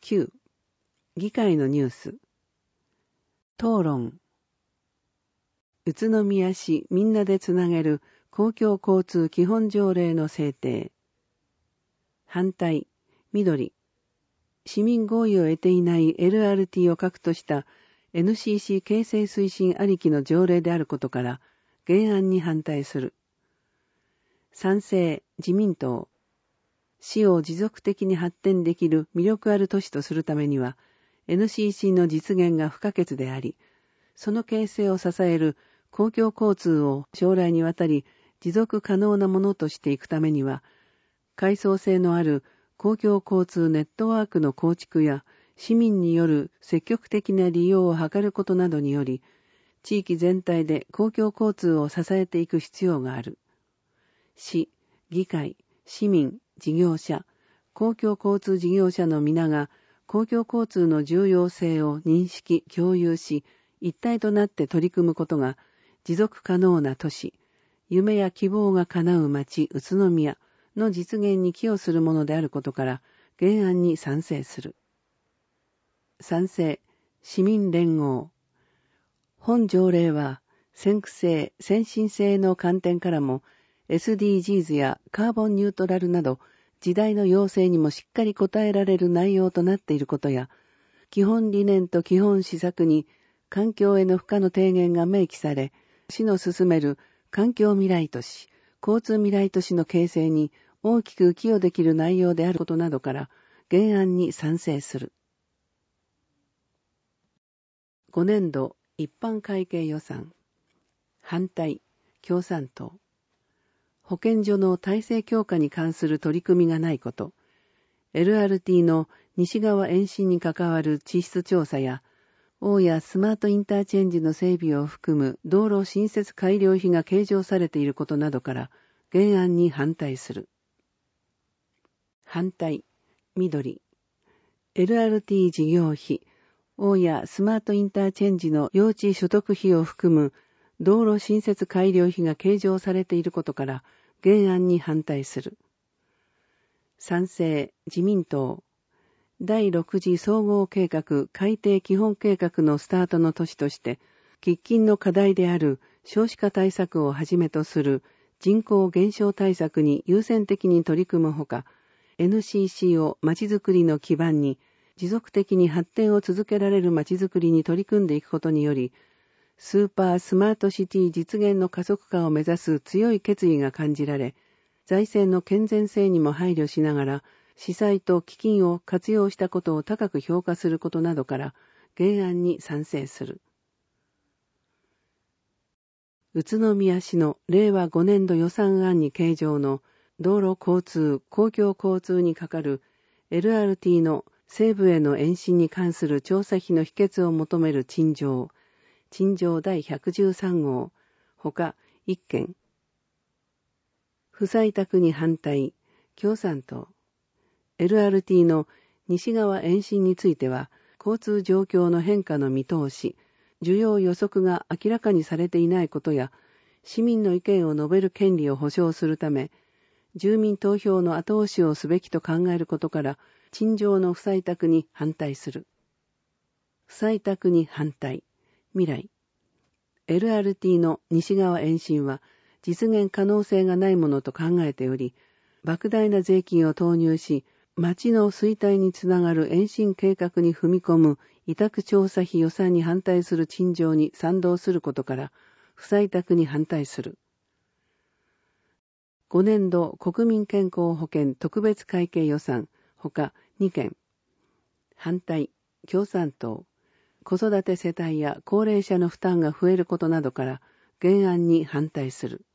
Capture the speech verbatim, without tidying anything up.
きゅう、議会のニュース。討論。宇都宮市みんなでつなげる公共交通基本条例の制定。反対、緑。市民合意を得ていない エルアールティー を核とした エヌシーシー 形成推進ありきの条例であることから、原案に反対する。賛成、自民党。市を持続的に発展できる魅力ある都市とするためには、エヌシーシー の実現が不可欠であり、その形成を支える公共交通を将来にわたり持続可能なものとしていくためには、階層性のある公共交通ネットワークの構築や市民による積極的な利用を図ることなどにより、地域全体で公共交通を支えていく必要がある。市、議会、市民、事業者、公共交通事業者の皆が公共交通の重要性を認識、共有し、一体となって取り組むことが持続可能な都市、夢や希望が叶う街、宇都宮の実現に寄与するものであることから、原案に賛成する。賛成、市民連合。本条例は、先駆性、先進性の観点からも、エスディージーズ やカーボンニュートラルなど、時代の要請にもしっかり応えられる内容となっていることや、基本理念と基本施策に環境への負荷の低減が明記され、市の進める環境未来都市、交通未来都市の形成に大きく寄与できる内容であることなどから、原案に賛成する。ごねんど一般会計予算。反対、共産党。保健所の体制強化に関する取り組みがないこと、エルアールティー の西側延伸に関わる地質調査や、大谷スマートインターチェンジの整備を含む道路新設改良費が計上されていることなどから、原案に反対する。反対、緑。エルアールティー 事業費、大谷スマートインターチェンジの用地所得費を含む道路新設改良費が計上されていることから、原案に反対する。賛成、自民党。第六次総合計画改定基本計画のスタートの年として、喫緊の課題である少子化対策をはじめとする人口減少対策に優先的に取り組むほか、エヌシーシー をまちづくりの基盤に持続的に発展を続けられるまちづくりに取り組んでいくことにより、スーパースマートシティ実現の加速化を目指す強い決意が感じられ、財政の健全性にも配慮しながら、司祭と基金を活用したことを高く評価することなどから、原案に賛成する。宇都宮市のれいわごねんど予算案に計上の道路交通、公共交通にかかる エルアールティー の西部への延伸に関する調査費の否決を求める陳情、陳情第ひゃくじゅうさん号、ほかいっけん。不採択に反対、共産党。エルアールティー の西側延伸については、交通状況の変化の見通し、需要予測が明らかにされていないことや、市民の意見を述べる権利を保障するため、住民投票の後押しをすべきと考えることから、陳情の不採択に反対する。不採択に反対、未来。エルアールティー の西側延伸は、実現可能性がないものと考えており、莫大な税金を投入し、町の衰退につながる延伸計画に踏み込む委託調査費予算に反対する陳情に賛同することから、不採択に反対する。ごねんど国民健康保険特別会計予算、ほかにけん。反対、共産党。子育て世帯や高齢者の負担が増えることなどから、原案に反対する。